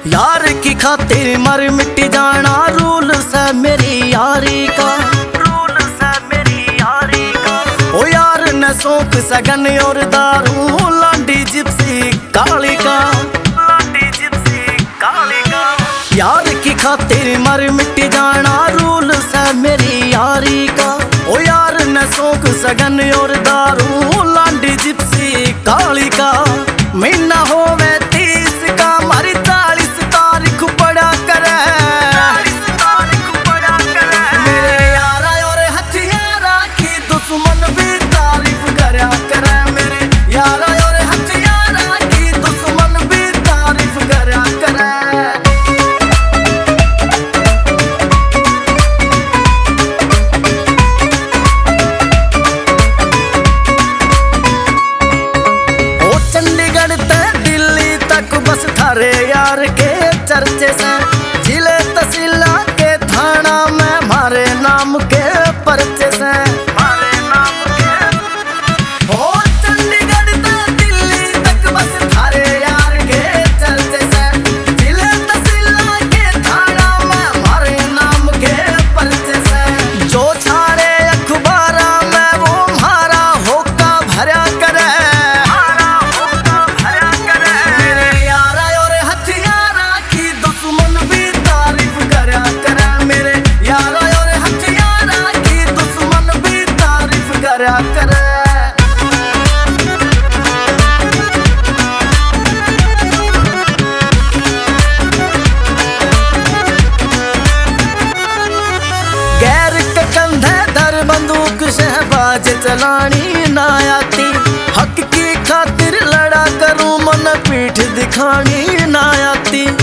यार की खातिर मर मिट जाना रूल से मेरी यारी का, रूल से मेरी यारी का। ओ यार न शौक सगन और दारू लांडी जिप्सी काली का, लांडी जिप्सी काली का। यार की खातिर मर मिट जाना रूल से मेरी यारी का। ओ यार न शौक सगन और दारू लांडी जिप्सी काली का। महीना होवे 30 का मारी 40 तारीख पड़ा करे, 40 तारीख पड़ा करे। मेरे यारा और हथियारा की दुश्मन भी तारीफ करया करे, मेरे यारा और हथियारा की दुश्मन भी तारीफ करया करे। बस थारे यार के चर्चे से जिले तहसीला के थाना में मारे नाम के पर्चे से, मारे नाम के। ओ चंडीगढ़ से दिल्ली तक बस थारे यार के चर्चे से जिले तहसीला के थाना में मारे नाम के पर्चे से। जो छाड़े अखबारा में वो मारा होका भरा करे, करे। गैर के कंधे धर बंदूक शहबाज चलानी ना आती, हक की खातिर लड़ा करूं मन पीठ दिखानी ना आती।